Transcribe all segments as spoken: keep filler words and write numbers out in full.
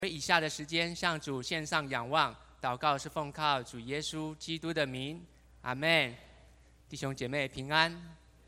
以下的时间向主献上仰望，祷告是奉靠主耶稣基督的名，阿们。弟兄姐妹平安。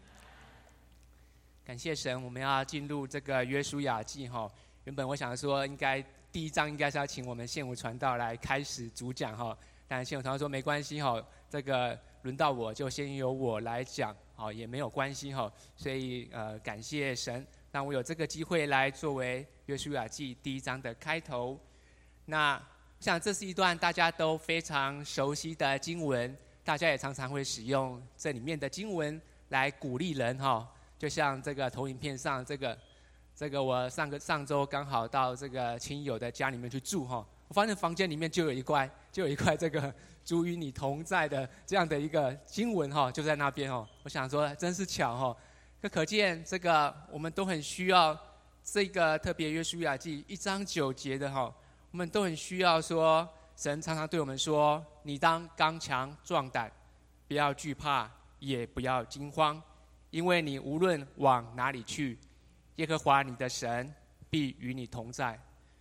感谢神，我们要进入这个约书亚记哈。原本我想说，应该第一章应该是要请我们宪武传道来开始主讲哈，但宪武传道说没关系哈，这个轮到我就先由我来讲，好也没有关系哈。所以呃，感谢神，让我有这个机会来作为约书亚记第一章的开头。那我想这是一段大家都非常熟悉的经文，大家也常常会使用这里面的经文来鼓励人哈。就像这个投影片上这个，这个我上个上周刚好到这个亲友的家里面去住哈，我发现房间里面就有一块，就有一块这个主与你同在的这样的一个经文哈，就在那边哦。我想说真是巧哈，可可见这个我们都很需要这个特别约书亚记一章九节的哈，我们都很需要说，神常常对我们说，你当刚强壮胆，不要惧怕，也不要惊慌。因为你无论往哪里去，耶和华你的神必与你同在。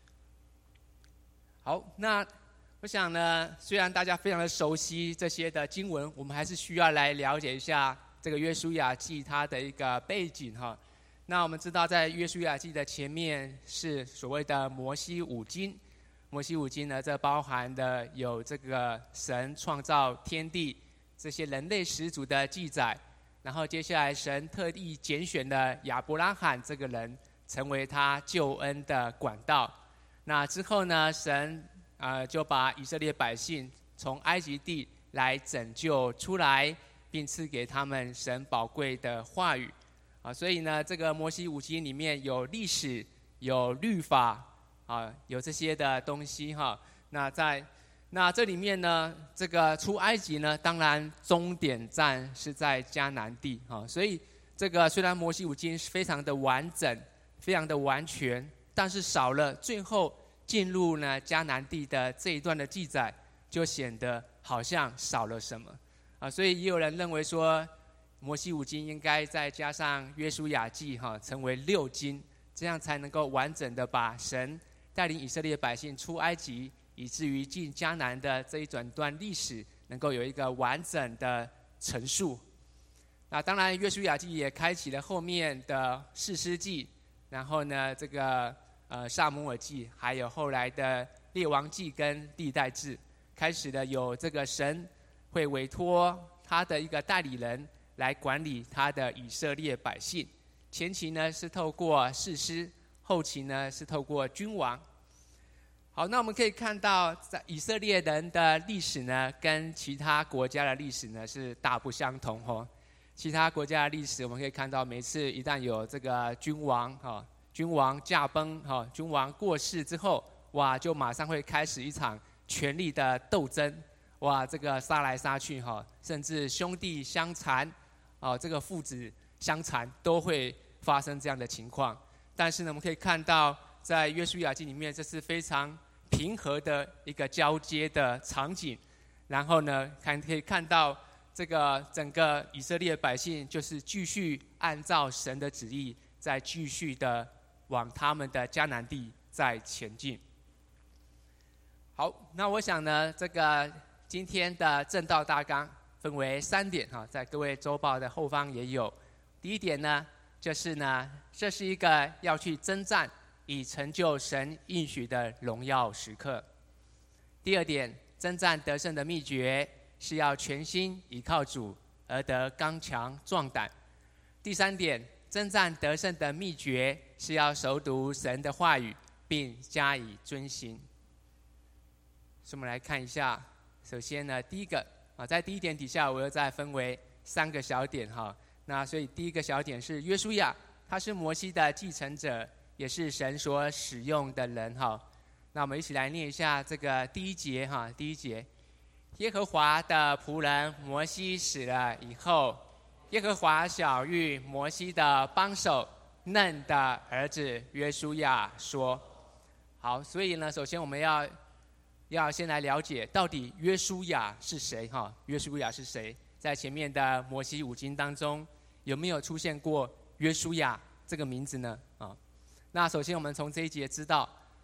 好，那我想呢，虽然大家非常的熟悉这些的经文，我们还是需要来了解一下这个约书亚记它的一个背景哈。那我们知道，在约书亚记的前面是所谓的摩西五经，摩西五经呢，这包含的有这个神创造天地这些人类始祖的记载。然后接下来，神特地拣选了亚伯拉罕这个人，成为他救恩的管道。那之后呢，神呃就把以色列百姓从埃及地来拯救出来，并赐给他们神宝贵的话语。啊，所以呢，这个摩西五经里面有历史，有律法，啊，有这些的东西哈。那在那这里面呢，这个出埃及呢，当然终点站是在迦南地哈，所以这个虽然摩西五经非常的完整，非常的完全，但是少了最后进入呢迦南地的这一段的记载，就显得好像少了什么啊。所以也有人认为说，摩西五经应该再加上约书亚记哈，成为六经，这样才能够完整的把神带领以色列百姓出埃及，以至于进迦南的这一整段历史能够有一个完整的陈述。那当然约书亚记也开启了后面的士师记，然后呢这个呃撒母耳记，还有后来的列王记跟历代志，开始了有这个神会委托他的一个代理人来管理他的以色列百姓。前期呢是透过士师，后期呢是透过君王。好，那我们可以看到，在以色列人的历史呢，跟其他国家的历史呢是大不相同哦。其他国家的历史，我们可以看到，每次一旦有这个君王哈，君王驾崩哈，君王过世之后，哇，就马上会开始一场权力的斗争，哇，这个杀来杀去哈，甚至兄弟相残，哦，这个父子相残都会发生这样的情况。但是呢，我们可以看到，在约书亚记里面，这是非常平和的一个交接的场景。然后呢，看可以看到这个整个以色列百姓就是继续按照神的旨意，再继续的往他们的迦南地再前进。好，那我想呢，这个今天的正道大纲分为三点哈，在各位周报的后方也有。第一点呢，就是呢，这是一个要去征战，以成就神应许的荣耀时刻。第二点，征战得胜的秘诀是要全心倚靠主，而得刚强壮胆。第三点，征战得胜的秘诀是要熟读神的话语，并加以遵行。所以我们来看一下，首先呢，第一个啊，在第一点底下，我又再分为三个小点哈。那所以第一个小点是约书亚，他是摩西的继承者，也是神所使用的人哈。那我们一起来念一下这个第一节哈。第一节，耶和华的仆人摩西死了以后，耶和华晓谕摩西的帮手嫩的儿子约书亚说。好，所以呢，首先我们要要先来了解到底约书亚是谁哈？约书亚是谁？在前面的摩西五经当中，有没有出现过约书亚这个名字呢？啊，那首先我们从这一节知道，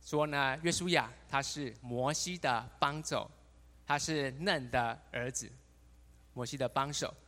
说呢，约书亚他是摩西的帮手，他是嫩的儿子，摩西的帮手。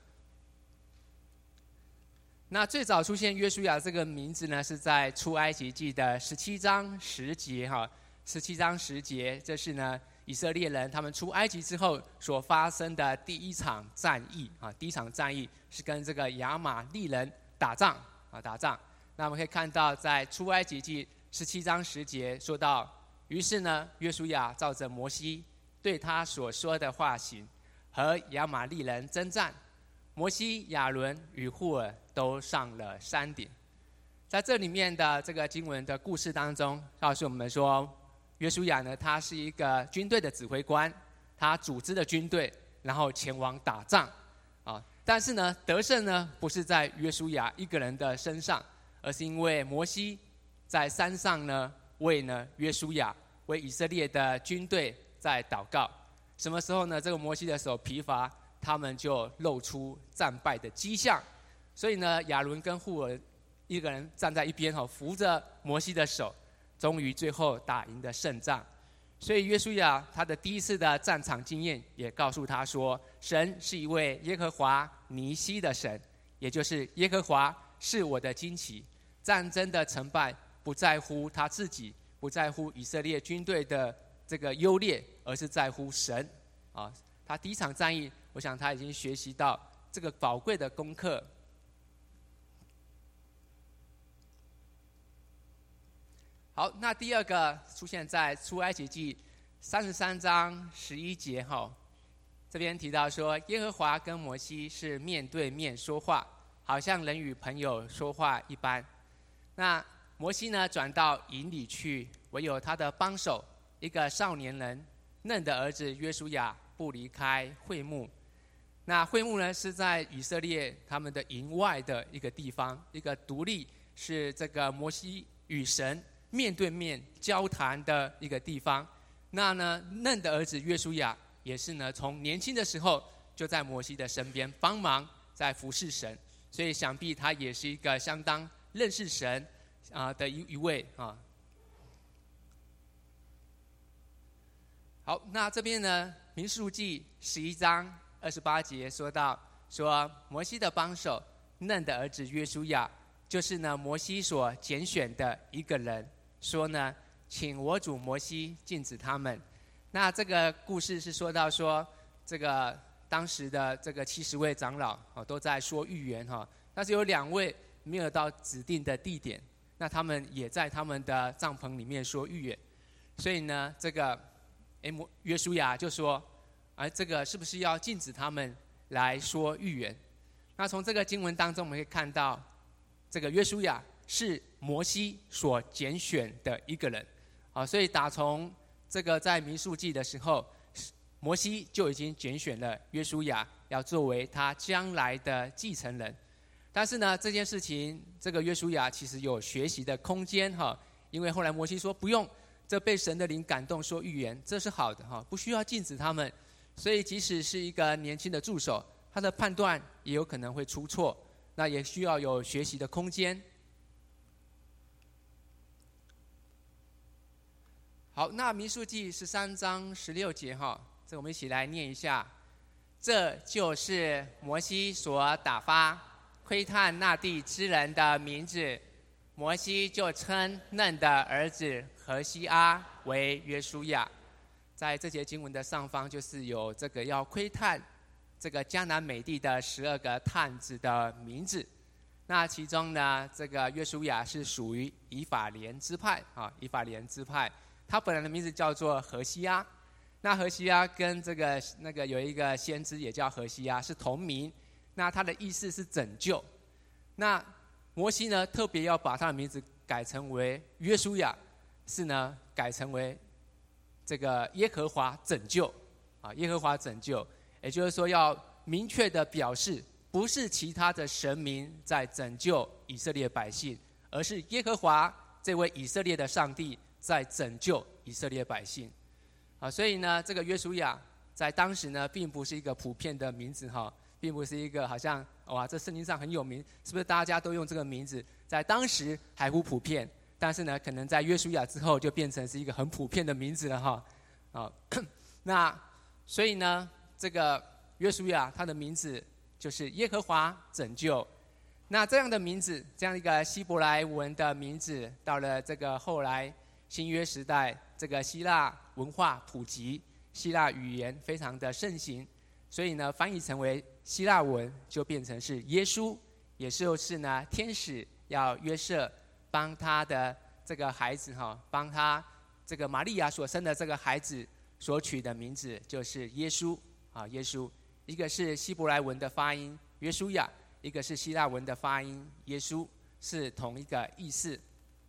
那最早出现约书亚这个名字呢，是在出埃及记的十七章十节哈，十七章十节，这是呢以色列人他们出埃及之后所发生的第一场战役啊，第一场战役是跟这个亚玛利人打仗啊，打仗。那我们可以看到，在出埃及记十七章十节说到，于是呢，约书亚照着摩西对他所说的话行，和亚玛利人征战。摩西、亚伦与户尔都上了山顶。在这里面的这个经文的故事当中，告诉我们说，约书亚呢，他是一个军队的指挥官，他组织了军队，然后前往打仗啊。但是呢，得胜呢不是在约书亚一个人的身上，而是因为摩西在山上呢为呢约书亚为以色列的军队在祷告。什么时候呢？这个摩西的手疲乏，他们就露出战败的迹象。所以呢，亚伦跟户尔一个人站在一边，扶着摩西的手，终于最后打赢的胜仗。所以约书亚他的第一次的战场经验也告诉他说，神是一位耶和华尼西的神，也就是耶和华是我的旌旗。战争的成败不在乎他自己，不在乎以色列军队的这个优劣，而是在乎神啊。他第一场战役，我想他已经学习到这个宝贵的功课。好，那第二个出现在出埃及记三十三章十一节哈，这边提到说，耶和华跟摩西是面对面说话，好像人与朋友说话一般。那摩西呢，转到营里去，唯有他的帮手一个少年人嫩的儿子约书亚不离开会幕。那会幕呢，是在以色列他们的营外的一个地方，一个独立是这个摩西与神面对面交谈的一个地方。那呢，嫩的儿子约书亚也是呢，从年轻的时候就在摩西的身边帮忙，在服侍神，所以想必他也是一个相当认识神啊的一一位啊。好，那这边呢，民数记十一章二十八节说到，说摩西的帮手嫩的儿子约书亚，就是呢摩西所拣选的一个人，说呢，请我主摩西禁止他们。那这个故事是说到说，这个当时的这个七十位长老哦都在说预言哈，但是有两位没有到指定的地点，那他们也在他们的帐篷里面说预言，所以呢，这个哎约书亚就说，哎，这个是不是要禁止他们来说预言？那从这个经文当中，我们可以看到，这个约书亚是摩西所拣选的一个人，啊，所以打从这个在民数记的时候，摩西就已经拣选了约书亚，要作为他将来的继承人。但是呢，这件事情，这个约书亚其实有学习的空间哈，因为后来摩西说不用，这被神的灵感动说预言，这是好的哈，不需要禁止他们。所以即使是一个年轻的助手，他的判断也有可能会出错，那也需要有学习的空间。好，那民数记十三章十六节哈，这我们一起来念一下。这就是摩西所打发窥探那地之人的名字，摩西就称嫩的儿子何西阿为约书亚。在这节经文的上方，就是有这个要窥探这个迦南美地的十二个探子的名字。那其中呢，这个约书亚是属于以法莲支派啊，以法莲支派，他本来的名字叫做何西阿。那何西阿跟这个那个有一个先知也叫何西阿，是同名。那他的意思是拯救。那摩西呢，特别要把他的名字改成为约书亚，是呢改成为这个耶和华拯救啊，耶和华拯救，也就是说要明确的表示，不是其他的神明在拯救以色列百姓，而是耶和华这位以色列的上帝在拯救以色列百姓啊。所以呢，这个约书亚在当时呢，并不是一个普遍的名字哈，并不是一个好像哇，这圣经上很有名，是不是大家都用这个名字？在当时还不普遍， 但是呢，可能在约书亚之后就变成是一个很普遍的名字了哈。啊，那所以呢，这个约书亚他的名字就是耶和华拯救。那这样的名字，这样一个希伯来文的名字，到了这个后来新约时代，这个希腊文化普及，希腊语言非常的盛行，所以呢，翻译成为希腊文就变成是耶稣，也就是呢，天使要约瑟帮他的这个孩子哈，帮他这个玛利亚所生的这个孩子所取的名字就是耶稣啊，耶稣。一个是希伯来文的发音约书亚，一个是希腊文的发音耶稣，是同一个意思。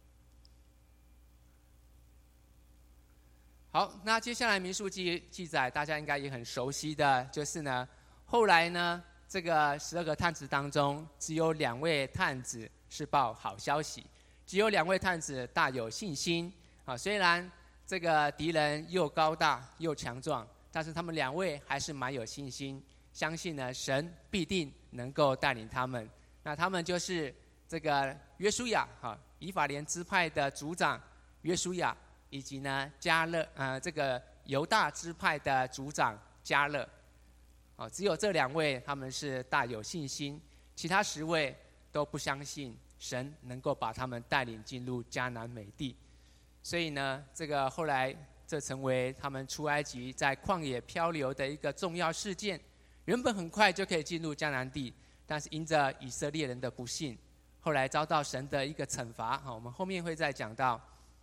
好，那接下来民数记记载，大家应该也很熟悉的，就是呢，后来呢，这个十二个探子当中，只有两位探子是报好消息，只有两位探子大有信心啊。虽然这个敌人又高大又强壮，但是他们两位还是蛮有信心，相信呢神必定能够带领他们。那他们就是这个约书亚哈，以法莲支派的族长约书亚，以及呢迦勒呃这个犹大支派的族长迦勒。哦，只有这两位他们是大有信心，其他十位都不相信神能够把他们带领进入迦南美地。所以呢，这个后来这成为他们出埃及在旷野漂流的一个重要事件。原本很快就可以进入迦南地，但是因着以色列人的不信，后来遭到神的一个惩罚。我们后面会再讲到。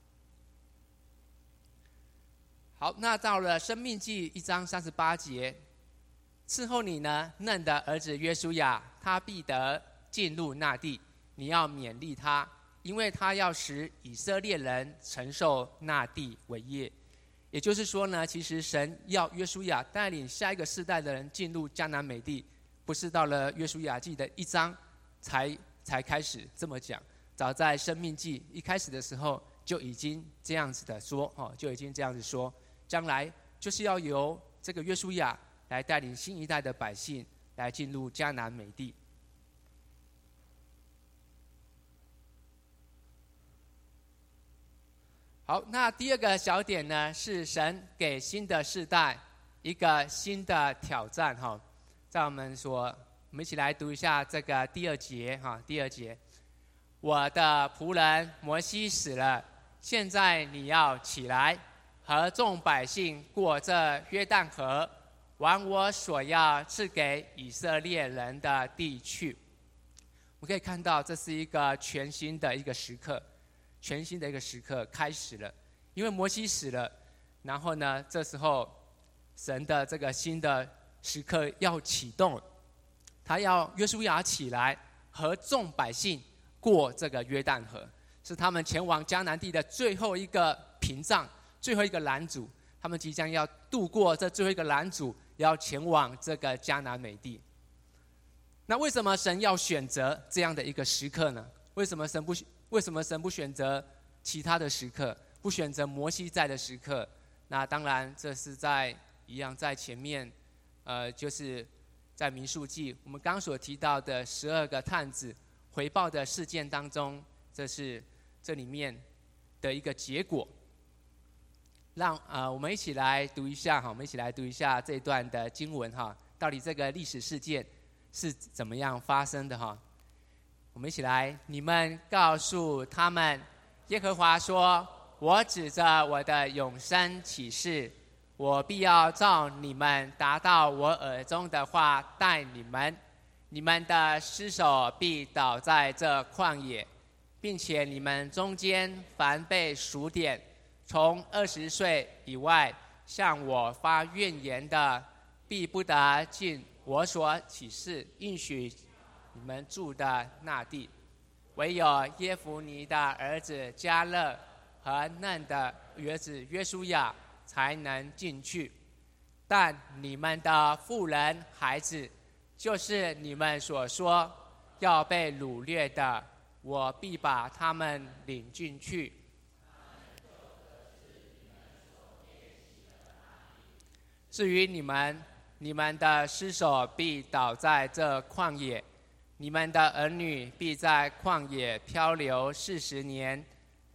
好，那到了申命记一章三十八节，伺候你呢嫩的儿子约书亚，他必得进入那地，你要勉励他，因为他要使以色列人承受那地为业。也就是说呢，其实神要约书亚带领下一个世代的人进入迦南美地，不是到了约书亚记的一章才才开始这么讲，早在申命记一开始的时候就已经这样子的说，哦，就已经这样子说，将来就是要由这个约书亚来带领新一代的百姓来进入迦南美地。好，那第二个小点呢，是神给新的世代一个新的挑战哈。在我们所，我们一起来读一下这个第二节哈。第二节，我的仆人摩西死了，现在你要起来，和众百姓过这约旦河，往我所要赐给以色列人的地去。我们可以看到，这是一个全新的一个时刻。全新的一个时刻开始了，因为摩西死了，然后呢，这时候神的这个新的时刻要启动了，他要约书亚起来，和众百姓过这个约旦河，是他们前往迦南地的最后一个屏障，最后一个拦阻，他们即将要渡过这最后一个拦阻，要前往这个迦南美地。那为什么神要选择这样的一个时刻呢？为什么神不为什么神不选择其他的时刻，不选择摩西在的时刻？那当然，这是在一样在前面，呃，就是在民数记我们刚所提到的十二个探子回报的事件当中，这是这里面的一个结果。让呃，我们一起来读一下哈，我们一起来读一下这段的经文哈，到底这个历史事件是怎么样发生的哈？我们一起来，你们告诉他们，耶和华说：我指着我的永生起誓，我必要照你们达到我耳中的话待你们。你们的尸首必倒在这旷野，并且你们中间凡被数点，从二十岁以外向我发怨言的，必不得进我所起誓应许你们住的那地，唯有耶孚尼的儿子迦勒和嫩的儿子约书亚才能进去。但你们的妇人孩子，就是你们所说要被掳掠的，我必把他们领进去。至于你们，你们的尸首必倒在这旷野，你们的儿女必在旷野漂流四十年，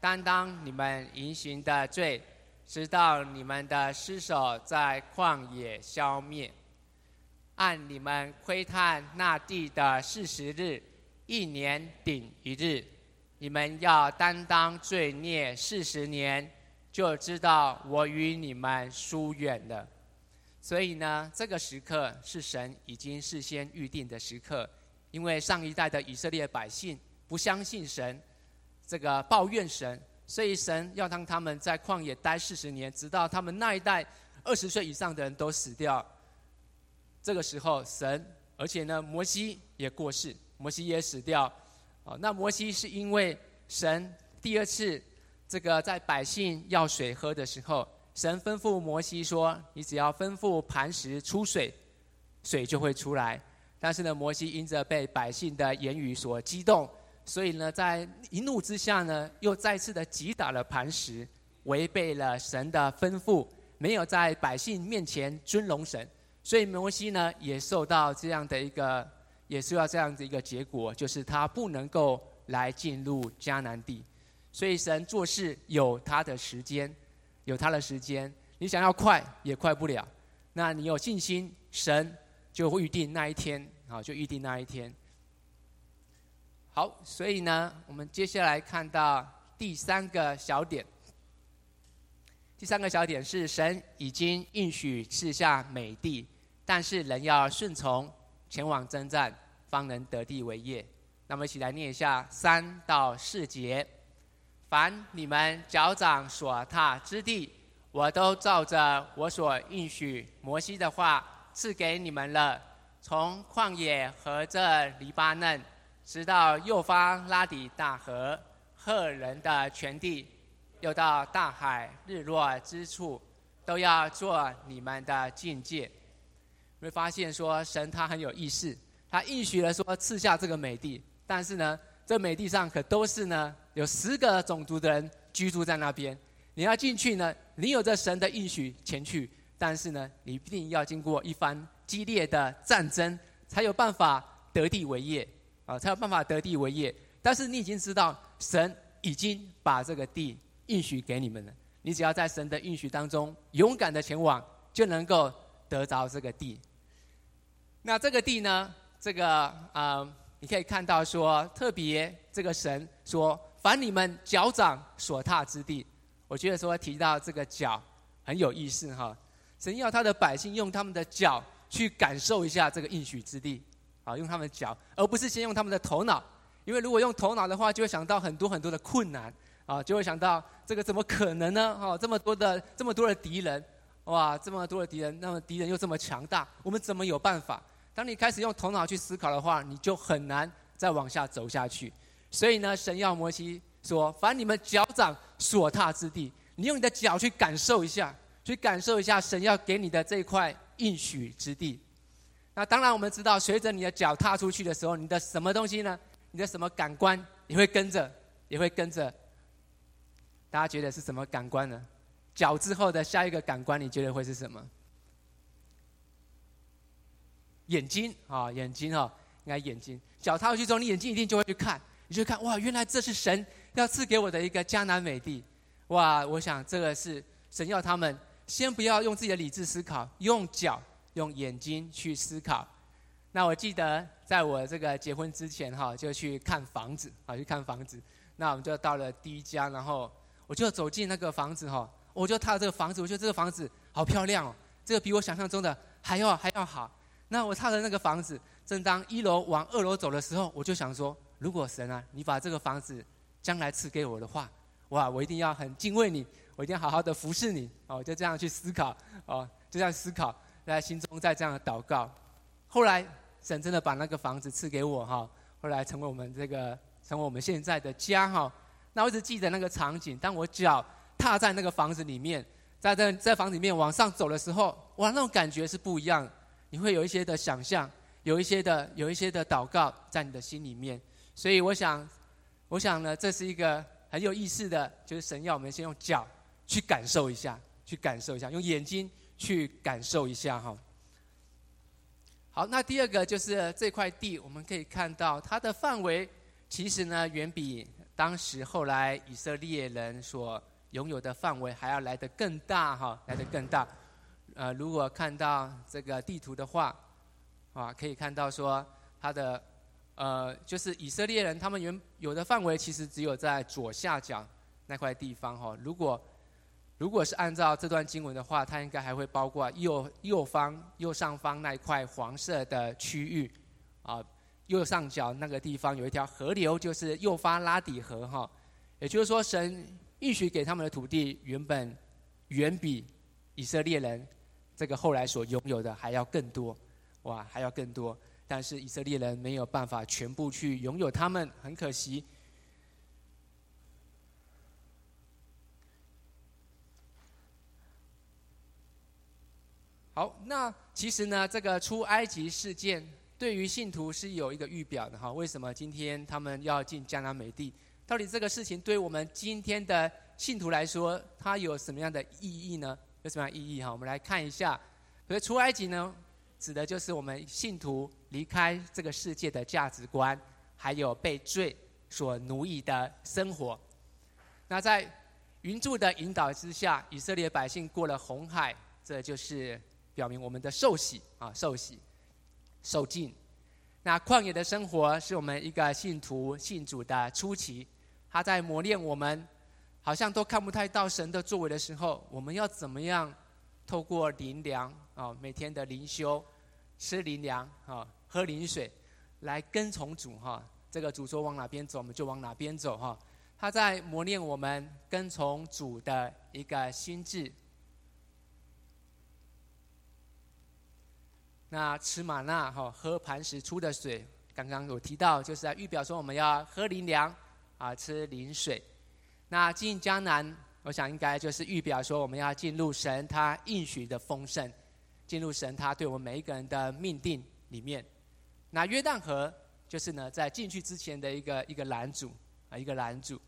担当你们淫行的罪，直到你们的尸首在旷野消灭。按你们窥探那地的四十日，一年顶一日，你们要担当罪孽四十年，就知道我与你们疏远了。所以呢，这个时刻是神已经事先预定的时刻，因为上一代的以色列百姓不相信神，这个抱怨神，所以神要让他们在旷野待四十年，直到他们那一代二十岁以上的人都死掉。这个时候，神，而且呢，摩西也过世，摩西也死掉。哦，那摩西是因为神第二次这个在百姓要水喝的时候，神吩咐摩西说：“你只要吩咐磐石出水，水就会出来。”但是呢，摩西因着被百姓的言语所激动，所以呢，在一怒之下呢，又再次的击打了磐石，违背了神的吩咐，没有在百姓面前尊荣神，所以摩西呢，也受到这样的一个，也受到这样的一个结果，就是他不能够来进入迦南地。所以神做事有他的时间。有他的时间，你想要快也快不了。那你有信心，神就会预定那一天，好，就预定那一天。好，所以呢，我们接下来看到第三个小点。第三个小点是神已经应许赐下美地，但是人要顺从，前往征战，方能得地为业。那么一起来念一下三到四节。凡你们脚掌所踏之地，我都照着我所应许摩西的话赐给你们了。从旷野和这黎巴嫩，直到幼发拉底大河，赫人的全地，又到大海日落之处，都要做你们的境界。你会发现说，神他很有意思，他应许了说赐下这个美地，但是呢，这美地上可都是呢，有十个种族的人居住在那边。你要进去呢，你有着神的应许前去，但是呢，你一定要经过一番激烈的战争，才有办法得地为业啊，才有办法得地为业。但是你已经知道，神已经把这个地应许给你们了，你只要在神的应许当中勇敢的前往，就能够得着这个地。那这个地呢，这个啊。呃你可以看到说，特别这个神说，凡你们脚掌所踏之地，我觉得说提到这个脚很有意思哈。神要他的百姓用他们的脚去感受一下这个应许之地，啊，用他们的脚，而不是先用他们的头脑，因为如果用头脑的话，就会想到很多很多的困难，啊，就会想到这个怎么可能呢？哦，这么多的这么多的敌人，哇，这么多的敌人，那么敌人又这么强大，我们怎么有办法？当你开始用头脑去思考的话，你就很难再往下走下去。所以呢，神要摩西说：“凡你们脚掌所踏之地，你用你的脚去感受一下，去感受一下神要给你的这块应许之地。”那当然，我们知道，随着你的脚踏出去的时候，你的什么东西呢？你的什么感官也会跟着，也会跟着。大家觉得是什么感官呢？脚之后的下一个感官，你觉得会是什么？眼睛啊、哦，眼睛哈、哦，应该眼睛。脚踏过去之后，你眼睛一定就会去看，你就会看哇，原来这是神要赐给我的一个迦南美地。哇，我想这个是神要他们先不要用自己的理智思考，用脚、用眼睛去思考。那我记得在我这个结婚之前哈，就去看房子啊，去看房子。那我们就到了第一家，然后我就走进那个房子哈，我就踏这个房子，我觉得这个房子好漂亮哦，这个比我想象中的还要还要好。那我踏的那个房子，正当一楼往二楼走的时候，我就想说，如果神啊，你把这个房子将来赐给我的话，哇，我一定要很敬畏你，我一定要好好的服侍你，哦，就这样去思考，哦，就这样思考，在心中再这样的祷告。后来神真的把那个房子赐给我哈，后来成为我们这个，成为我们现在的家哈。那我一直记得那个场景，当我脚踏在那个房子里面，在在在房子里面往上走的时候，哇，那种感觉是不一样的。你会有一些的想象，有一些的有一些的祷告在你的心里面，所以我想，我想呢，这是一个很有意思的，就是神要我们先用脚去感受一下，去感受一下，用眼睛去感受一下哈。好，那第二个就是这块地，我们可以看到它的范围其实呢远比当时后来以色列人所拥有的范围还要来得更大哈，来得更大。呃，如果看到这个地图的话，啊，可以看到说它的呃，就是以色列人他们原有的范围其实只有在左下角那块地方哈。如果如果是按照这段经文的话，它应该还会包括右右方右上方那一块黄色的区域啊。右上角那个地方有一条河流，就是幼发拉底河哈。也就是说，神应许给他们的土地，原本远比以色列人这个后来所拥有的还要更多，哇，还要更多。但是以色列人没有办法全部去拥有他们，很可惜。好，那其实呢，这个出埃及事件对于信徒是有一个预表的哈。为什么今天他们要进迦南美地？到底这个事情对我们今天的信徒来说，它有什么样的意义呢？有什么样的意义哈？我们来看一下。所以出埃及呢，指的就是我们信徒离开这个世界的价值观，还有被罪所奴役的生活。那在云柱的引导之下，以色列百姓过了红海，这就是表明我们的受洗啊，受洗、受浸。那旷野的生活是我们一个信徒信主的初期，他在磨练我们，好像都看不太到神的作为的时候，我们要怎么样透过灵粮啊，每天的灵修、吃灵粮啊、喝灵水，来跟从主哈。这个主说往哪边走，我们就往哪边走哈。他在磨练我们跟从主的一个心智。那吃玛纳哈，喝磐石出的水，刚刚有提到，就是在预表说我们要喝灵粮啊，吃灵水。那进迦南，我想应该就是预表说我们要进入神他应许的丰盛，进入神他对我们每一个人的命定里面。那约旦河就是呢，在进去之前的一个一个拦阻啊，一个拦阻。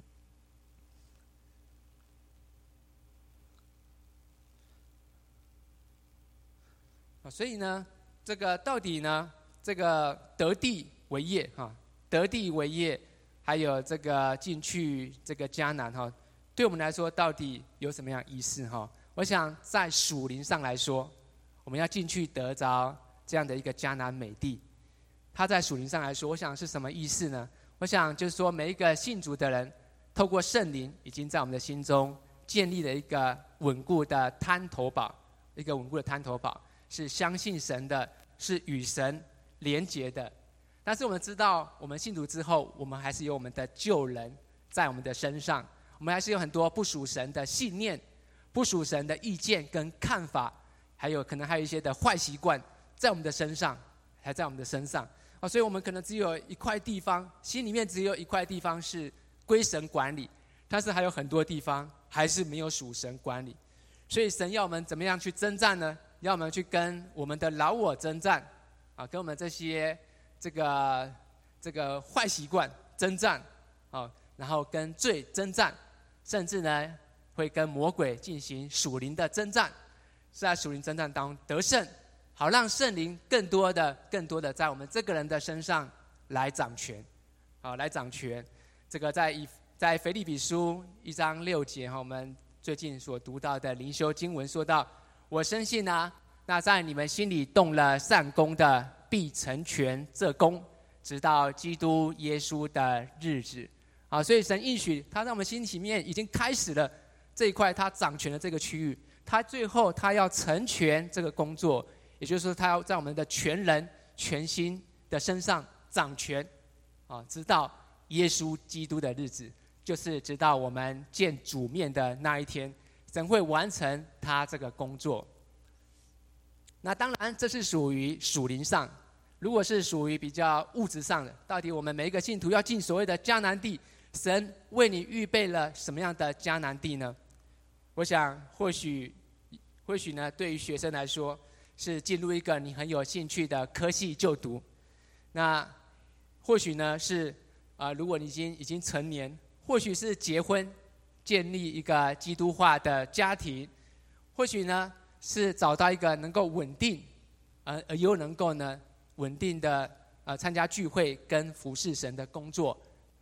所以呢，这个到底呢，这个得地为业哈，得地为业，还有这个进去这个迦南哈，对我们来说到底有什么样意思哈？我想在属灵上来说，我们要进去得着这样的一个迦南美地，它在属灵上来说，我想是什么意思呢？我想就是说，每一个信主的人，透过圣灵，已经在我们的心中建立了一个稳固的滩头堡，一个稳固的滩头堡。是相信神的，是与神连结的。但是我们知道，我们信主之后，我们还是有我们的旧人在我们的身上，我们还是有很多不属神的信念、不属神的意见跟看法，还有可能还有一些的坏习惯在我们的身上，还在我们的身上啊。所以我们可能只有一块地方，心里面只有一块地方是归神管理，但是还有很多地方还是没有属神管理。所以神要我们怎么样去征战呢？要我们去跟我们的老我征战，啊，跟我们这些这个这个坏习惯征战，啊，然后跟罪征战，甚至呢会跟魔鬼进行属灵的征战，是在属灵征战当中得胜，好让圣灵更多的、更多的在我们这个人的身上来掌权，啊，来掌权。这个在以在腓立比书一章六节哈，我们最近所读到的灵修经文说到。我深信啊，那在你们心里动了善功的，必成全这功，直到基督耶稣的日子。啊，所以神应许他在我们心里面已经开始了这一块，他掌权的这个区域，他最后他要成全这个工作，也就是说，他要在我们的全人、全心的身上掌权，啊，直到耶稣基督的日子，就是直到我们见主面的那一天。神会完成他这个工作。那当然，这是属于属灵上；如果是属于比较物质上的，到底我们每一个信徒要进所谓的迦南地，神为你预备了什么样的迦南地呢？我想，或许，或许呢，对于学生来说，是进入一个你很有兴趣的科系就读；那或许呢，是啊、呃，如果你已经已经成年，或许是结婚。建立一个基督化的家庭，或许呢是找到一个能够稳定，呃，而又能够呢稳定的呃参加聚会跟服侍神的工作，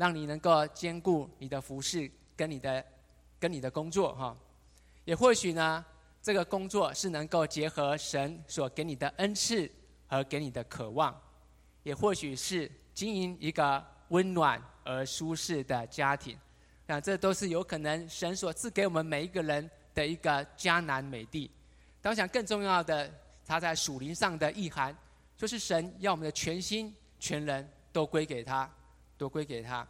让你能够兼顾你的服事跟你的跟你的工作哈。也或许呢，这个工作是能够结合神所给你的恩赐和给你的渴望，也或许是经营一个温暖而舒适的家庭。那这都是有可能神所赐给我们每一个人的一个迦南美地。但我想更重要的，它在属灵上的意涵，就是神要我们的全心全人都归给他，都归给他。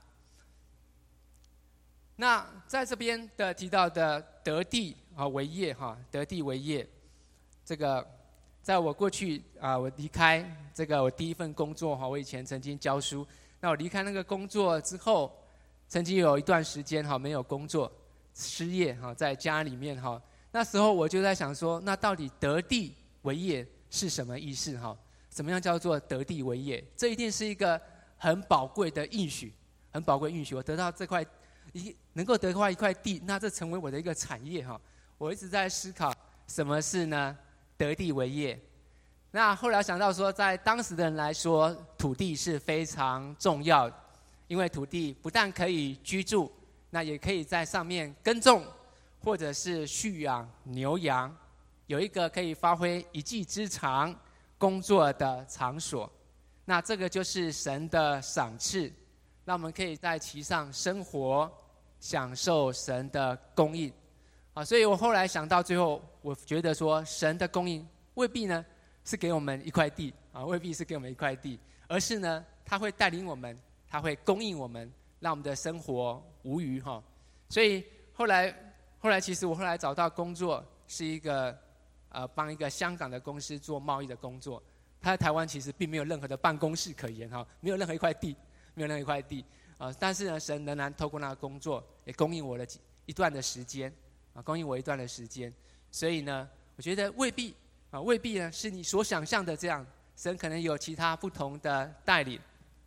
那在这边的提到的得地啊为业哈，得地为业，这个在我过去啊，我离开这个我第一份工作哈，我以前曾经教书，那我离开那个工作之后，曾经有一段时间哈没有工作，失业哈，在家里面哈，那时候我就在想说，那到底得地为业是什么意思哈？怎么样叫做得地为业？这一定是一个很宝贵的应许，很宝贵应许。我得到这块一能够得到一块地，那这成为我的一个产业哈。我一直在思考什么是呢得地为业。那后来想到说，在当时的人来说，土地是非常重要的，因为土地不但可以居住，那也可以在上面耕种，或者是畜养牛羊，有一个可以发挥一技之长工作的场所。那这个就是神的赏赐，让我们可以在其上生活，享受神的供应。啊，所以我后来想到最后，我觉得说，神的供应未必呢是给我们一块地啊，未必是给我们一块地，而是呢，他会带领我们，他会供应我们，让我们的生活无虞哈。所以后来，后来其实我后来找到工作，是一个呃帮一个香港的公司做贸易的工作。他在台湾其实并没有任何的办公室可言哈，没有任何一块地，没有任何一块地啊。但是呢，神仍然透过那个工作，也供应我了一段的时间。啊，供应我一段的时间，所以呢，我觉得未必啊，未必呢是你所想象的这样，神可能有其他不同的带领。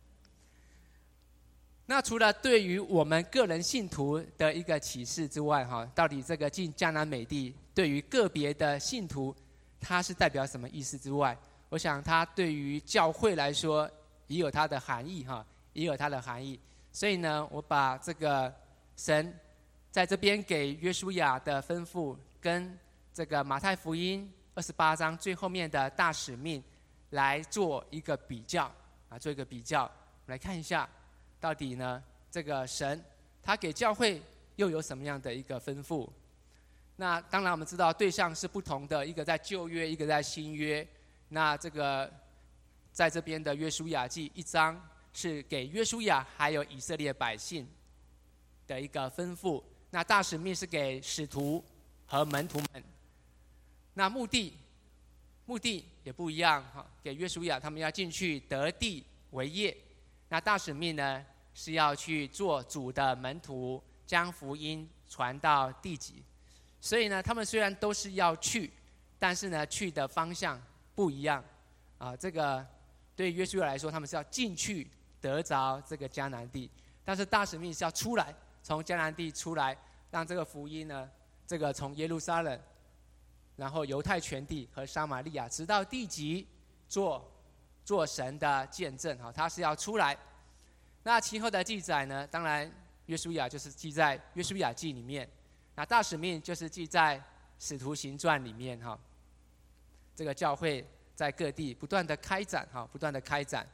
那除了对于我们个人信徒的一个启示之外，哈，到底这个进迦南美地对于个别的信徒，它是代表什么意思之外，我想它对于教会来说也有它的含义哈，也有它的含义。所以呢，我把这个神在这边给约书亚的吩咐，跟这个马太福音二十八章最后面的大使命来做一个比较啊，做一个比较，我们来看一下，到底呢这个神他给教会又有什么样的一个吩咐？那当然我们知道对象是不同的，一个在旧约，一个在新约。那这个在这边的约书亚记一章是给约书亚还有以色列百姓的一个吩咐。那大使命是给使徒和门徒们，那目的目的也不一样哈。给约书亚他们要进去得地为业，那大使命呢是要去做主的门徒，将福音传到地极。所以呢，他们虽然都是要去，但是呢去的方向不一样啊。这个对约书亚来说，他们是要进去得着这个迦南地，但是大使命是要出来。从迦南地出来，让这个福音呢，这个从耶路撒冷，然后犹太全地和撒玛利亚，直到地极，做做神的见证哈，他是要出来。那其后的记载呢，当然约书亚就是记在约书亚记里面，那大使命就是记在使徒行传里面哈。这个教会在各地不断的开展哈，不断的开展。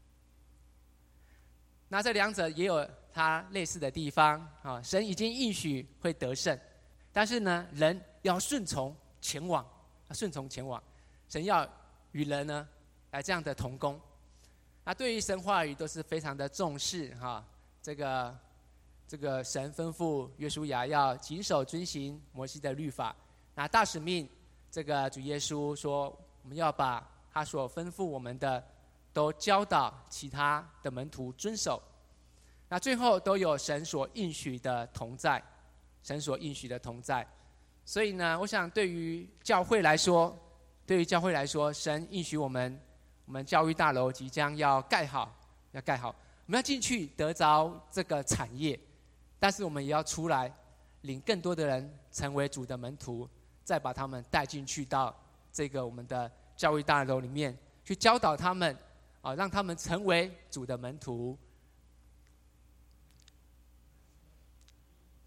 那这两者也有它类似的地方啊，神已经应许会得胜，但是呢，人要顺从前往，顺从前往，神要与人呢来这样的同工。那对于神话语都是非常的重视哈，这个这个神吩咐约书亚要谨守遵行摩西的律法。那大使命，这个主耶稣说，我们要把他所吩咐我们的都教导其他的门徒遵守。那最后都有神所应许的同在，神所应许的同在。所以呢，我想对于教会来说，对于教会来说，神应许我们，我们教育大楼即将要盖好，要盖好，我们要进去得着这个产业，但是我们也要出来，领更多的人成为主的门徒，再把他们带进去到这个我们的教育大楼里面，去教导他们，啊，让他们成为主的门徒。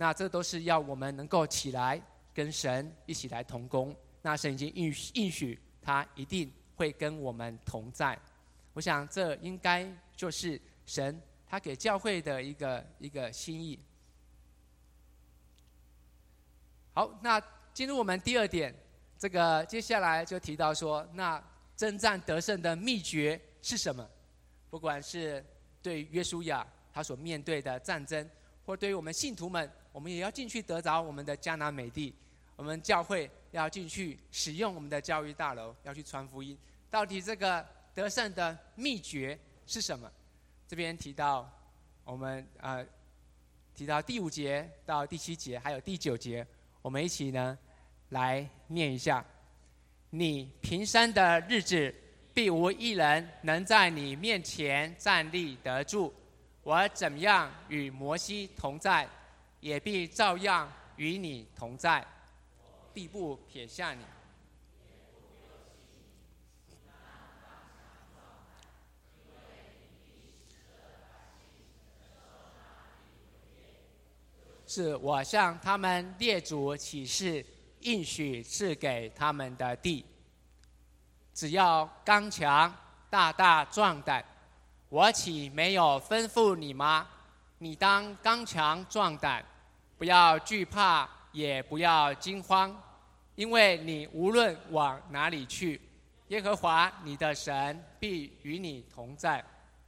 那这都是要我们能够起来跟神一起来同工。那神已经应应许他一定会跟我们同在。我想这应该就是神他给教会的一个一个心意。好，那进入我们第二点，这个接下来就提到说，那征战得胜的秘诀是什么？不管是对约书亚他所面对的战争，或对于我们信徒们，我们也要进去得着我们的迦南美地。我们教会要进去使用我们的教育大楼，要去传福音。到底这个得胜的秘诀是什么？这边提到我们呃提到第五节到第七节，还有第九节，我们一起呢来念一下。你平生的日子，必无一人能在你面前站立得住。我怎样与摩西同在，也必照样与你同在，必不撇下你。是我向他们列祖起誓，应许赐给他们的地。只要刚强、大大壮胆，我岂没有吩咐你吗？你当刚强壮胆，不要惧怕，也不要惊慌，因为你无论往哪里去，耶和华你的神必与你同在。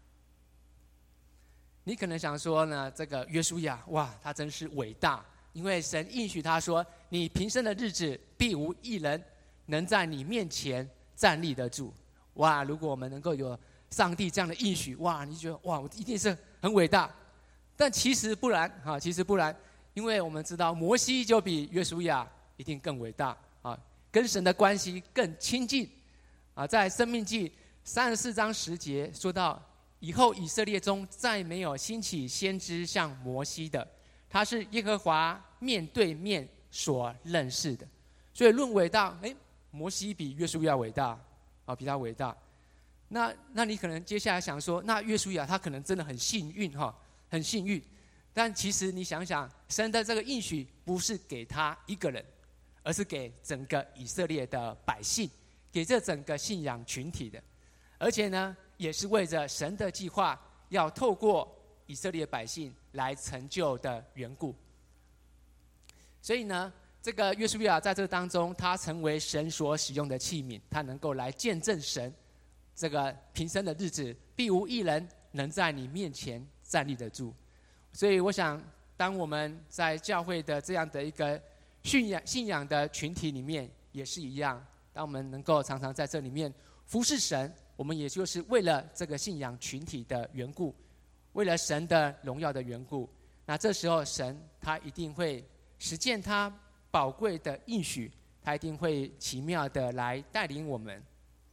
你可能想说呢，这个约书亚，哇，他真是伟大，因为神应许他说，你平生的日子，必无一人能在你面前站立得住。哇，如果我们能够有上帝这样的应许，哇，你觉得哇，我一定是很伟大。但其实不然，哈，其实不然，因为我们知道摩西就比约书亚一定更伟大啊，跟神的关系更亲近啊。在申命记三十四章十节说到，以后以色列中再没有兴起先知像摩西的，他是耶和华面对面所认识的。所以论伟大，哎，摩西比约书亚伟大啊，比他伟大。那那你可能接下来想说，那约书亚他可能真的很幸运哈，很幸运。但其实你想想，神的这个应许不是给他一个人，而是给整个以色列的百姓，给这整个信仰群体的。而且呢，也是为着神的计划要透过以色列百姓来成就的缘故。所以呢，这个约书亚在这当中，他成为神所使用的器皿，他能够来见证神这个平生的日子，必无一人能在你面前站立得住。所以我想，当我们在教会的这样的一个信仰信仰的群体里面，也是一样。当我们能够常常在这里面服侍神，我们也就是为了这个信仰群体的缘故，为了神的荣耀的缘故。那这时候神他一定会实践他宝贵的应许，他一定会奇妙的来带领我们。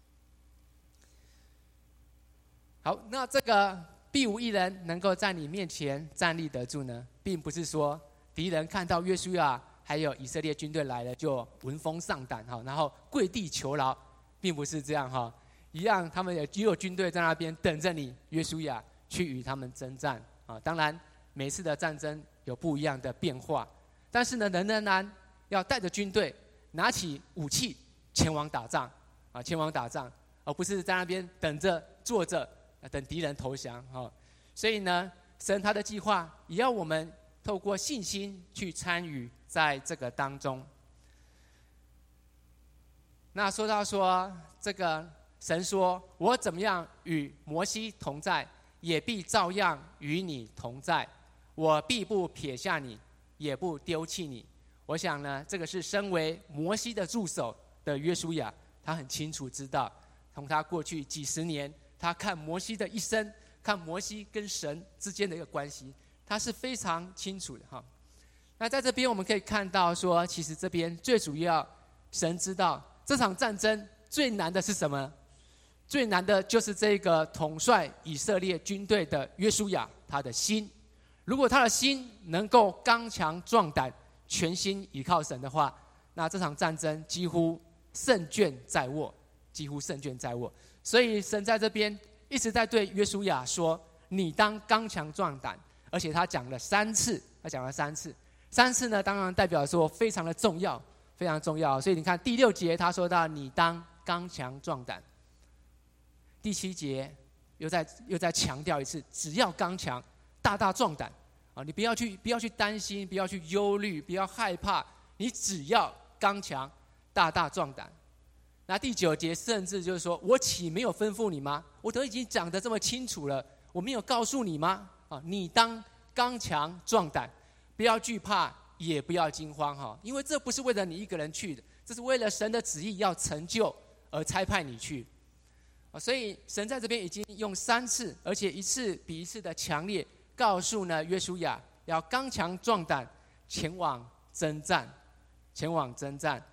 好，那这个必无一人能够在你面前站立得住呢，并不是说敌人看到约书亚还有以色列军队来了就闻风丧胆哈，然后跪地求饶，并不是这样哈。一样，他们也有军队在那边等着你约书亚去与他们征战啊。当然，每次的战争有不一样的变化，但是呢，人仍然要带着军队，拿起武器前往打仗啊，前往打仗，而不是在那边等着坐着。等敌人投降，所以呢，神他的计划也要我们透过信心去参与在这个当中。那说到说这个神说，我怎么样与摩西同在，也必照样与你同在，我必不撇下你，也不丢弃你。我想呢，这个是身为摩西的助手的约书亚，他很清楚知道，从他过去几十年。他看摩西的一生，看摩西跟神之间的一个关系，他是非常清楚的哈。那在这边我们可以看到说，其实这边最主要，神知道这场战争最难的是什么？最难的就是这个统帅以色列军队的约书亚，他的心。如果他的心能够刚强壮胆，全心倚靠神的话，那这场战争几乎胜券在握，几乎胜券在握。所以神在这边一直在对约书亚说：“你当刚强壮胆。”而且他讲了三次，他讲了三次， 三次呢，当然代表说非常的重要，非常重要。所以你看第六节他说到你当刚强壮胆，第七节又再又再强调一次，只要刚强，大大壮胆啊！你不要去不要去担心，不要去忧虑，不要害怕，你只要刚强，大大壮胆。那第九节甚至就是说，我岂没有吩咐你吗？我都已经讲得这么清楚了，我没有告诉你吗？啊，你当刚强壮胆，不要惧怕，也不要惊慌哈，因为这不是为了你一个人去的，这是为了神的旨意要成就而差派你去。所以神在这边已经用三次，而且一次比一次的强烈，告诉呢约书亚要刚强壮胆，前往征战，前往征战。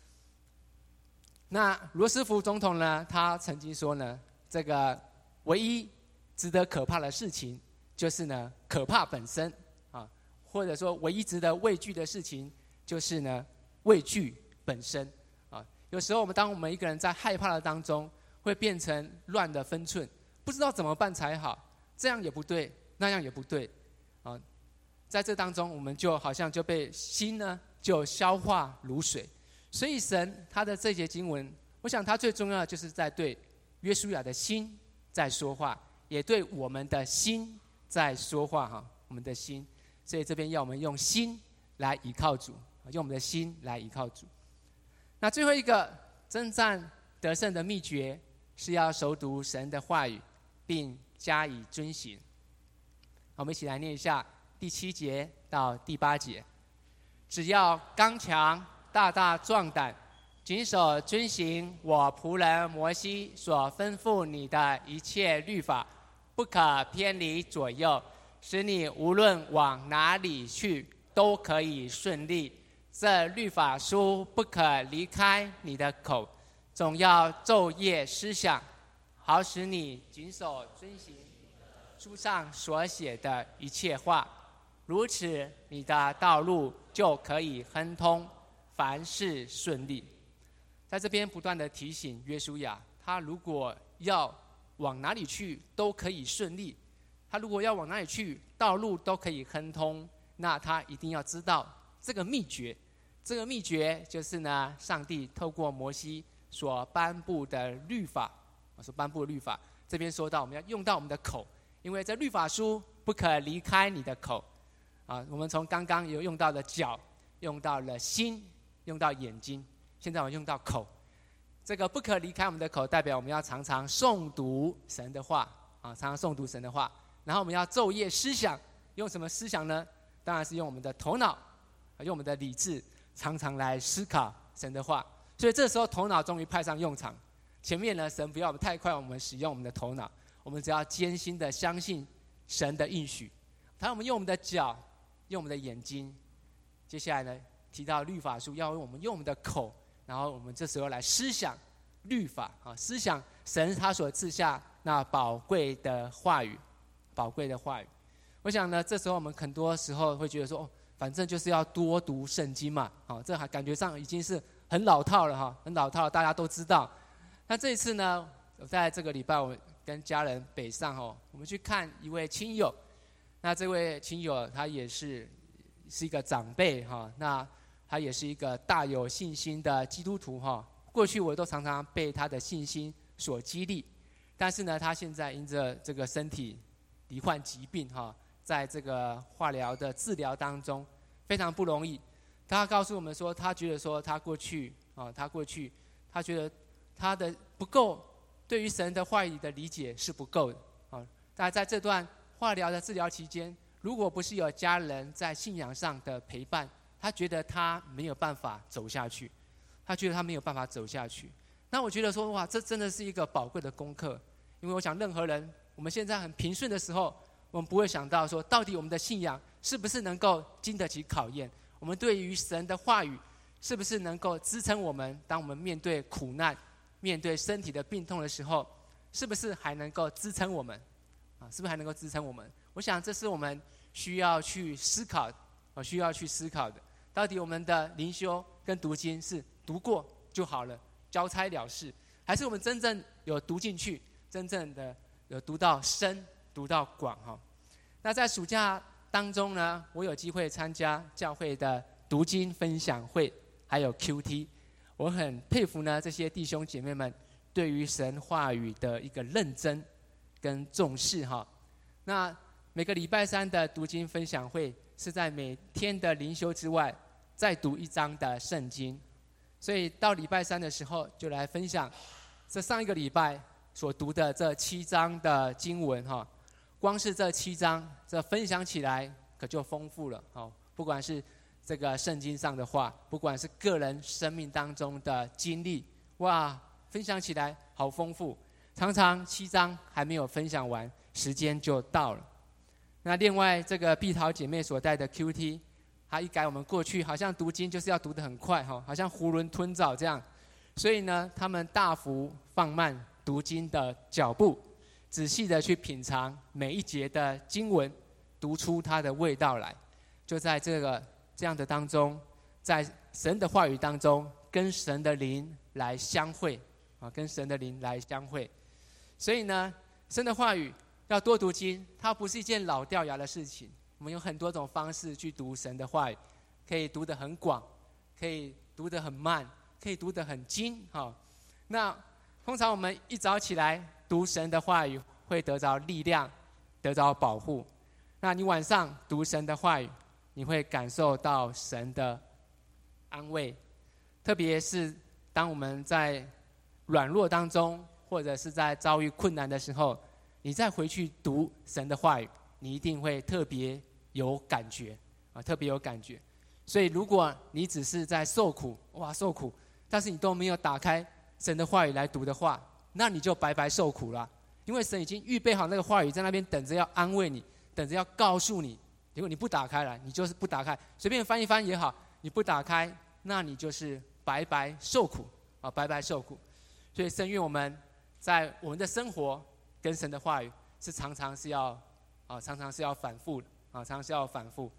那罗斯福总统呢，他曾经说呢，这个唯一值得可怕的事情，就是呢可怕本身啊，或者说唯一值得畏惧的事情，就是呢畏惧本身啊。有时候我们当我们一个人在害怕的当中，会变成乱的分寸，不知道怎么办才好，这样也不对，那样也不对啊。在这当中，我们就好像就被心呢就消化如水。所以神他的这节经文，我想他最重要的就是在对约书亚的心在说话，也对我们的心在说话哈，我们的心。所以这边要我们用心来依靠主，用我们的心来依靠主。那最后一个征战得胜的秘诀，是要熟读神的话语，并加以遵行。我们一起来念一下第七节到第八节。只要刚强，大大壮胆，谨守遵行我仆人摩西所吩咐你的一切律法，不可偏离左右，使你无论往哪里去都可以顺利。这律法书不可离开你的口，总要昼夜思想，好使你谨守遵行书上所写的一切话。如此，你的道路就可以亨通，凡事顺利。在这边不断的提醒约书亚，他如果要往哪里去都可以顺利，他如果要往哪里去道路都可以亨通，那他一定要知道这个秘诀。这个秘诀就是呢，上帝透过摩西所颁布的律法，所颁布的律法。这边说到我们要用到我们的口，因为这律法书不可离开你的口啊。我们从刚刚有用到了脚，用到了心，用到眼睛，现在我用到口。这个不可离开我们的口，代表我们要常常诵读神的话啊，常常诵读神的话。然后我们要昼夜思想，用什么思想呢？当然是用我们的头脑，用我们的理智，常常来思考神的话。所以这时候头脑终于派上用场。前面呢，神不要我们太快，我们使用我们的头脑，我们只要艰辛的相信神的应许。当我们用我们的脚，用我们的眼睛，接下来呢，提到律法书，要用我们用我们的口，然后我们这时候来思想律法啊，思想神他所赐下那宝贵的话语，宝贵的话语。我想呢，这时候我们很多时候会觉得说，哦，反正就是要多读圣经嘛，好，这还感觉上已经是很老套了哈，很老套了，大家都知道。那这一次呢，在这个礼拜，我跟家人北上哦，我们去看一位亲友。那这位亲友他也是是一个长辈哈，那他也是一个大有信心的基督徒哈。过去我都常常被他的信心所激励，但是呢，他现在因着这个身体罹患疾病哈，在这个化疗的治疗当中非常不容易。他告诉我们说，他觉得说他过去啊，他过去他觉得他的不够，对于神的话语的理解是不够的啊。但在这段化疗的治疗期间，如果不是有家人在信仰上的陪伴，他觉得他没有办法走下去，他觉得他没有办法走下去。那我觉得说，哇，这真的是一个宝贵的功课，因为我想任何人，我们现在很平顺的时候，我们不会想到说，到底我们的信仰是不是能够经得起考验？我们对于神的话语，是不是能够支撑我们？当我们面对苦难、面对身体的病痛的时候，是不是还能够支撑我们？啊，是不是还能够支撑我们？我想这是我们需要去思考，啊，需要去思考的。到底我们的灵修跟读经是读过就好了，交差了事，还是我们真正有读进去，真正的有读到深、读到广哈？那在暑假当中呢，我有机会参加教会的读经分享会，还有 Q T。我很佩服呢这些弟兄姐妹们对于神话语的一个认真跟重视哈。那每个礼拜三的读经分享会是在每天的灵修之外再读一章的圣经，所以到礼拜三的时候就来分享这上一个礼拜所读的这七章的经文哈。光是这七章，这分享起来可就丰富了哦。不管是这个圣经上的话，不管是个人生命当中的经历，哇，分享起来好丰富。常常七章还没有分享完，时间就到了。那另外这个碧桃姐妹所带的 Q T， 她一改我们过去好像读经就是要读得很快哈，好像囫囵吞枣这样，所以呢，他们大幅放慢读经的脚步。仔细的去品尝每一节的经文，读出它的味道来，就在这个这样的当中，在神的话语当中，跟神的灵来相会啊，跟神的灵来相会。所以呢，神的话语要多读经，它不是一件老掉牙的事情。我们有很多种方式去读神的话语，可以读得很广，可以读得很慢，可以读得很精哈。那通常我们一早起来读神的话语，会得着力量，得着保护。那你晚上读神的话语，你会感受到神的安慰。特别是当我们在软弱当中，或者是在遭遇困难的时候，你再回去读神的话语，你一定会特别有感觉啊，特别有感觉。所以如果你只是在受苦，哇，受苦，但是你都没有打开神的话语来读的话，那你就白白受苦了。因为神已经预备好那个话语在那边等着要安慰你，等着要告诉你。如果你不打开了，你就是不打开，随便翻一翻也好，你不打开，那你就是白白受苦啊，白白受苦。所以圣愿我们在我们的生活跟神的话语是常常是要啊，常常是要反复的啊，常常是要反复。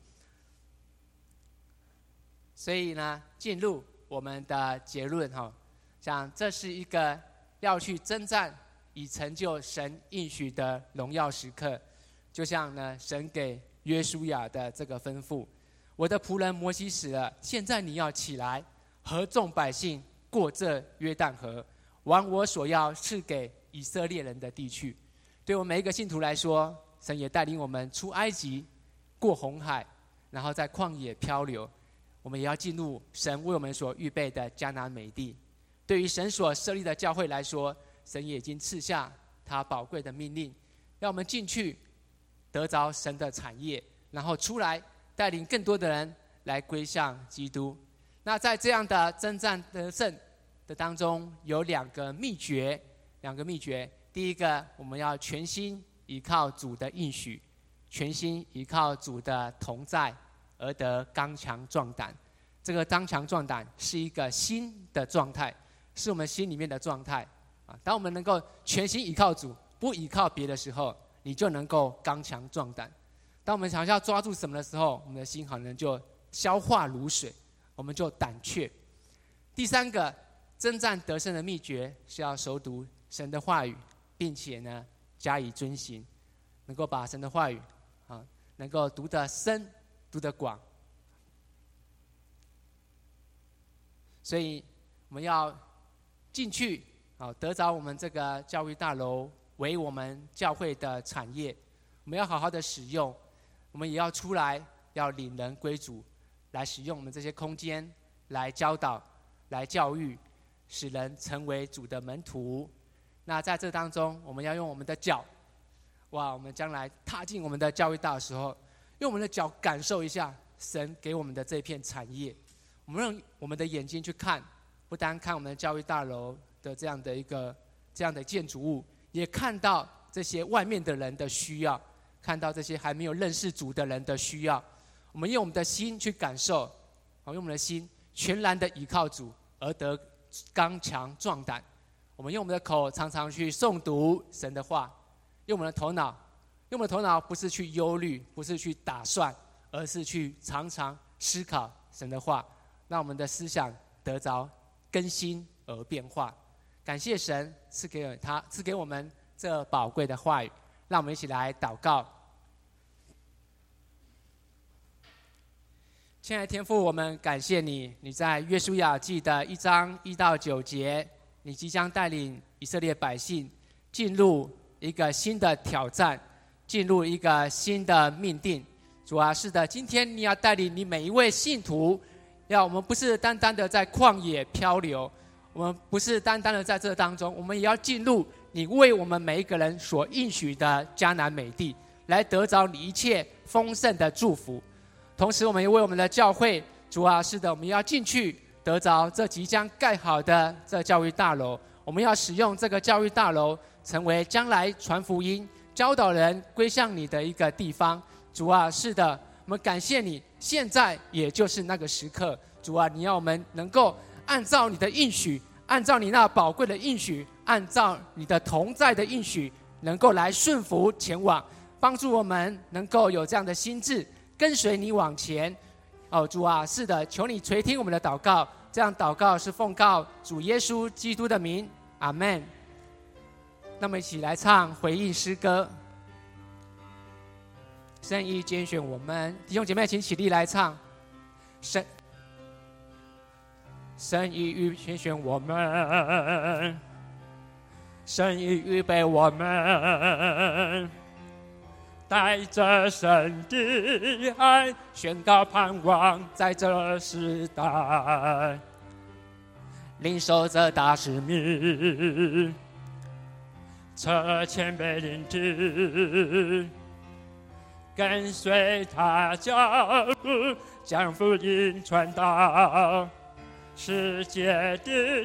所以呢，进入我们的结论哈，像这是一个要去征战，以成就神应许的荣耀时刻。就像呢，神给约书亚的这个吩咐：我的仆人摩西死了，现在你要起来，和众百姓过这约旦河，往我所要赐给以色列人的地去。对我们每一个信徒来说，神也带领我们出埃及，过红海，然后在旷野漂流。我们也要进入神为我们所预备的迦南美地。对于神所设立的教会来说，神也已经赐下他宝贵的命令，让我们进去得着神的产业，然后出来带领更多的人来归向基督。那在这样的征战得胜的当中，有两个秘诀，两个秘诀。第一个，我们要全心依靠主的应许，全心依靠主的同在，而得刚强壮胆。这个刚强壮胆是一个心的状态，是我们心里面的状态啊。当我们能够全心依靠主，不依靠别的时候，你就能够刚强壮胆。当我们想要抓住什么的时候，我们的心可能就消化如水，我们就胆怯。第三个，征战得胜的秘诀是要熟读神的话语，并且呢加以遵行，能够把神的话语啊，能够读得深，读得广。所以我们要进去啊，得着我们这个教育大楼为我们教会的产业，我们要好好的使用。我们也要出来，要领人归主，来使用我们这些空间，来教导，来教育，使人成为主的门徒。那在这当中，我们要用我们的脚，哇！我们将来踏进我们的教育大的时候，用我们的脚感受一下神给我们的这片产业。我们用我们的眼睛去看，不单看我们的教育大楼的这样的一个这样的建筑物，也看到这些外面的人的需要，看到这些还没有认识主的人的需要。我们用我们的心去感受，用我们的心全然的依靠主，而得刚强壮胆。我们用我们的口常常去诵读神的话，用我们的头脑，用我们的头脑不是去忧虑，不是去打算，而是去常常思考神的话，让我们的思想得着更新而变化。感谢神赐给他赐给我们这宝贵的话语，让我们一起来祷告。 亲爱的天父，我们感谢你，你在约书亚记的一章一到九节，你即将带领以色列百姓进入一个新的挑战，进入一个新的命定。主啊，是的，今天你要带领你每一位信徒，要我们不是单单的在旷野漂流，我们不是单单的在这当中，我们也要进入你为我们每一个人所应许的迦南美地，来得着你一切丰盛的祝福。同时，我们也为我们的教会，主啊，是的，我们要进去得着这即将盖好的这教育大楼，我们要使用这个教育大楼，成为将来传福音、教导人归向你的一个地方。主啊，是的，我们感谢你，现在也就是那个时刻。主啊，你要我们能够按照你的应许，按照你那宝贵的应许，按照你的同在的应许，能够来顺服前往，帮助我们能够有这样的心志，跟随你往前。哦，主啊，是的，求你垂听我们的祷告，这样祷告是奉告主耶稣基督的名，阿们。那么一起来唱回应诗歌。神已拣选我们，弟兄姐妹，请起立来唱。神神已预拣选我们，神已预备我们，带着神的爱，宣告盼望，在这时代，领受这大使命，车前被领旨，跟随他脚步，将福音传到世界的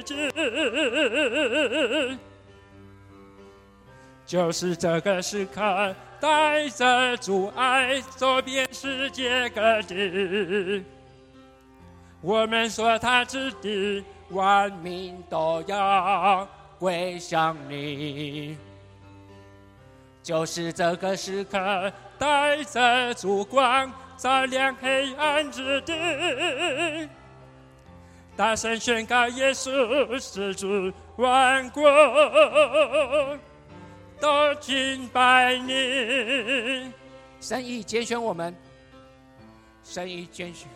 尽。就是这个时刻，带着主爱走遍世界各地。我们说他之地，万民都要归向你。就是这个时刻，带着烛光照亮黑暗之地，大声宣告耶稣是主，万国都敬拜你。神已拣选我们，神已拣选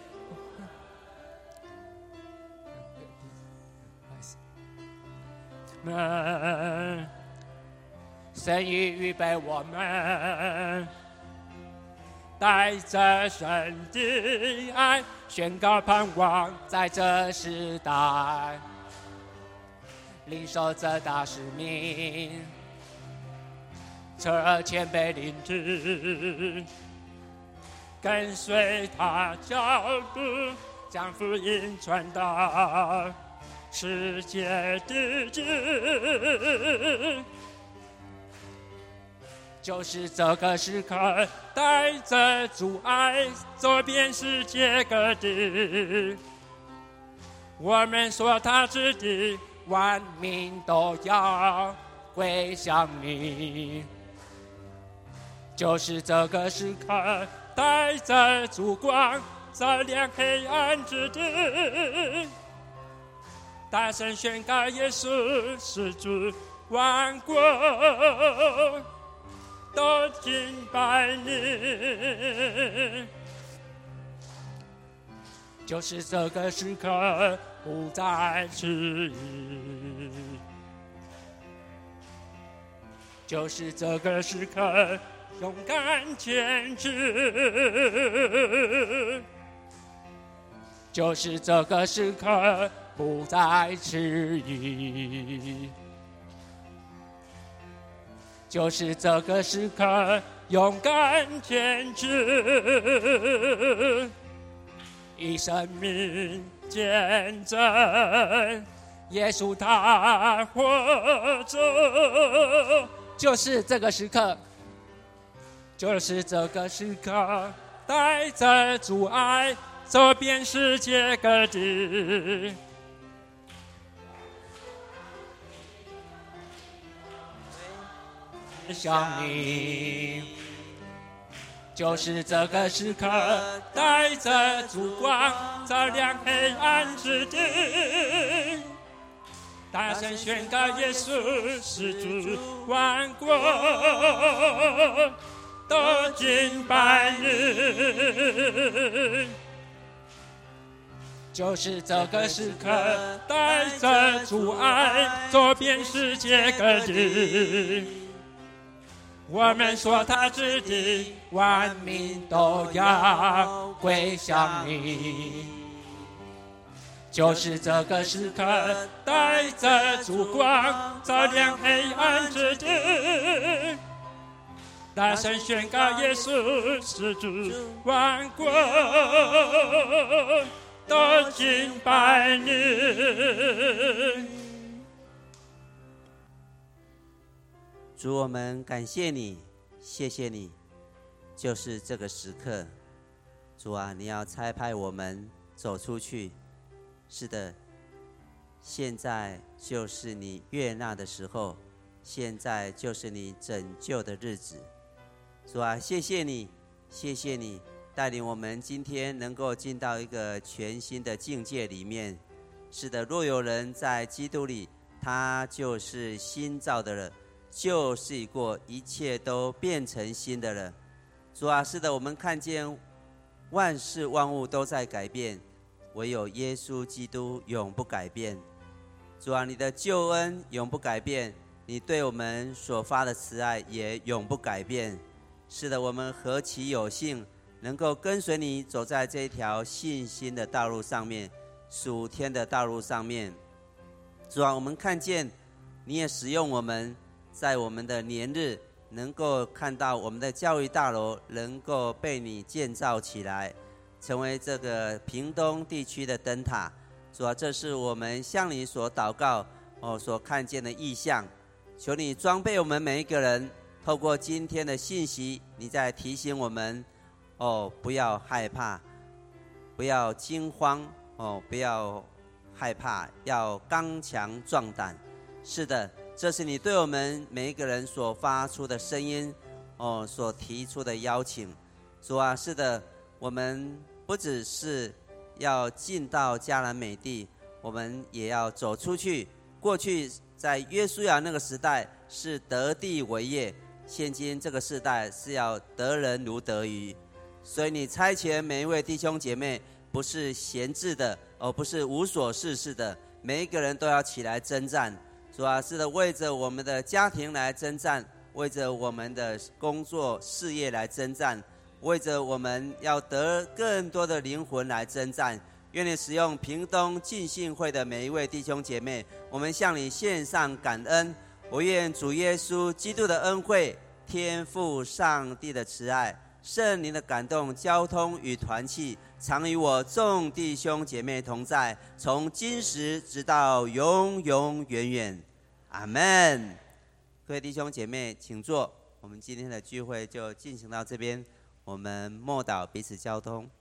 我们，神已预备我们，带着神的爱，宣告盼望，在这时代，领受这大使命，车前被领旨，跟随他脚步，将福音传到世界的尽。就是这个时刻，带着主爱走遍世界各地。我们说他之地，万民都要归向你。就是这个时刻，带着烛光照亮黑暗之地，大声宣告耶稣是主，万国都敬拜你。就是这个时刻，不再迟疑。就是这个时刻，勇敢前进。就是这个时刻，不再迟疑。就是这个时刻，勇敢前进，以生命见证耶稣他活着。就是这个时刻，就是这个时刻，带着主爱走遍世界各地。向你，就是这个时刻，带着烛光照亮黑暗之地，大声宣告耶稣是主，万国都敬拜你。 就是这个时刻，带着主爱，走遍世界各地。我们说他之地，万民都要归向你。就是这个时刻，带着烛光，照亮黑暗之地。大声宣告耶稣是主，万国都敬拜你。 主，我们感谢你，谢谢你，就是这个时刻。主啊，你要差派我们走出去。是的，现在就是你悦纳的时候，现在就是你拯救的日子。主啊，谢谢你，谢谢你带领我们今天能够进到一个全新的境界里面。是的，若有人在基督里，他就是新造的了，旧事已过，一切都变成新的了。主啊，是的，我们看见万事万物都在改变，唯有耶稣基督永不改变。主啊，你的救恩永不改变，你对我们所发的慈爱也永不改变。是的，我们何其有幸能够跟随你走在这一条信心的道路上面，属天的道路上面。主啊，我们看见你也使用我们，在我们的年日能够看到我们的教育大楼能够被你建造起来，成为这个屏东地区的灯塔。主啊，这是我们向你所祷告哦所看见的异象。求你装备我们每一个人，透过今天的信息，你在提醒我们哦，不要害怕，不要惊慌哦，不要害怕，要刚强壮胆。是的，这是你对我们每一个人所发出的声音哦，所提出的邀请。主啊，是的，我们不只是要进到迦南美地，我们也要走出去。过去在约书亚那个时代是得地为业，现今这个世代是要得人如得鱼。所以你差遣每一位弟兄姐妹，不是闲置的，而不是无所事事的，每一个人都要起来征战。主啊，是的，为着我们的家庭来征战，为着我们的工作事业来征战，为着我们要得更多的灵魂来征战。愿你使用屏东浸信会的每一位弟兄姐妹，我们向你献上感恩。我愿主耶稣基督的恩惠、天父上帝的慈爱、圣灵的感动、交通与团契，常与我众弟兄姐妹同在，从今时直到永永远远。阿们。各位弟兄姐妹请坐，我们今天的聚会就进行到这边，我们默祷彼此交通。